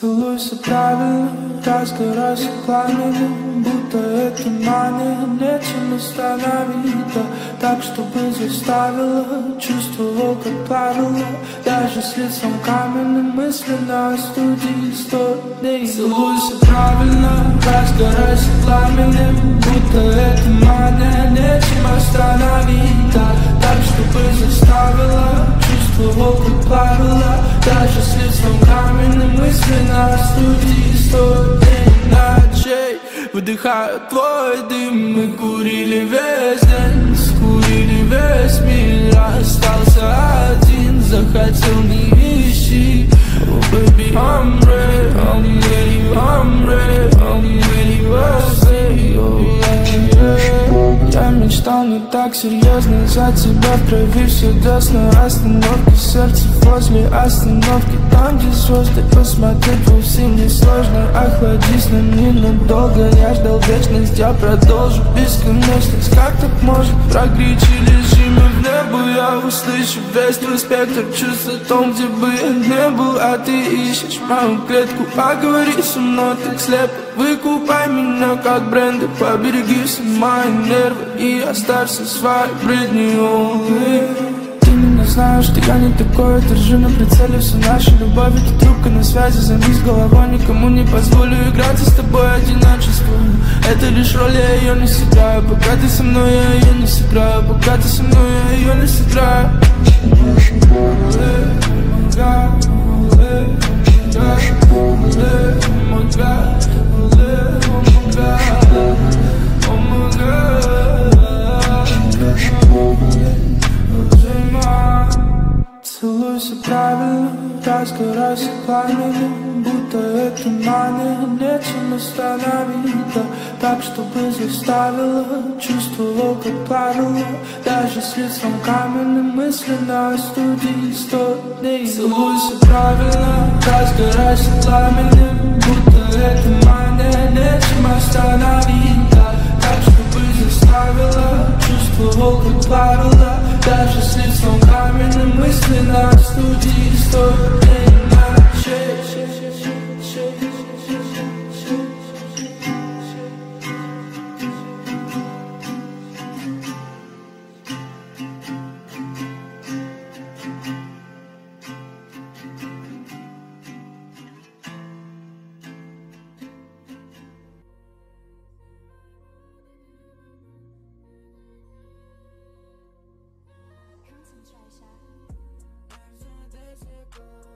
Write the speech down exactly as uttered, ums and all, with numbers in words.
Целуйся правильно, разгорайся пламенем, будто это мания, нечем остановить, да, так, чтобы заставила, чувствовал, как плавила, даже с лицом каменным, мысленно остудить сто дней. Целуйся правильно, разгорайся пламенем, будто это мания, нечем остановить, да, так, чтобы заставила, чувствовал, как плавила, даже с лицом каменным, мысленно остудить сто дней ночей. Выдыхаю твой дым, мы курили весь день, скурили весь мир, остался один, захотел не ищи. Oh baby, I'm ready, I'm ready, I'm ready, I'm ready, we'll see, oh yeah, yeah. Я мечтал не так серьезно, за тебя в крови все до сна. Остановки, сердце возле остановки, там где звезды, посмотреть вовсе не сложно. Охладись на ненадолго, я ждал вечность, я продолжу бесконечность. Как так может прогреть или мы в небо? Я услышу весь твой спектр чувств о том, где бы я не был, а ты ищешь мою клетку. Поговори со мной так слепо, выкупай меня как бренды, побереги все мои нервы и оставься своей бредней. Ты меня знаешь, что я не такой, держи на прицеле всю нашу любовь. Это трубка на связи, займись головой, никому не позволю играться с тобой одиночество. Это лишь роль, я ее не сыграю, пока ты со мной, я ее не сыграю, пока ты со мной, я ее не сыграю. Целуйся правильно, разгорайся пламенем, будто это мания, нечем остановить, да, так, чтобы заставила, чувствовал, как плавила, даже с лицом каменным, мысленно остудить сто дней. Целуйся правильно, разгорайся пламенем, будто это мания, нечем остановить, да, так, чтобы заставила, чувствовал, как плавила, даже с лицом каменным, мысленно остудить сто дней ночей. Concentrate.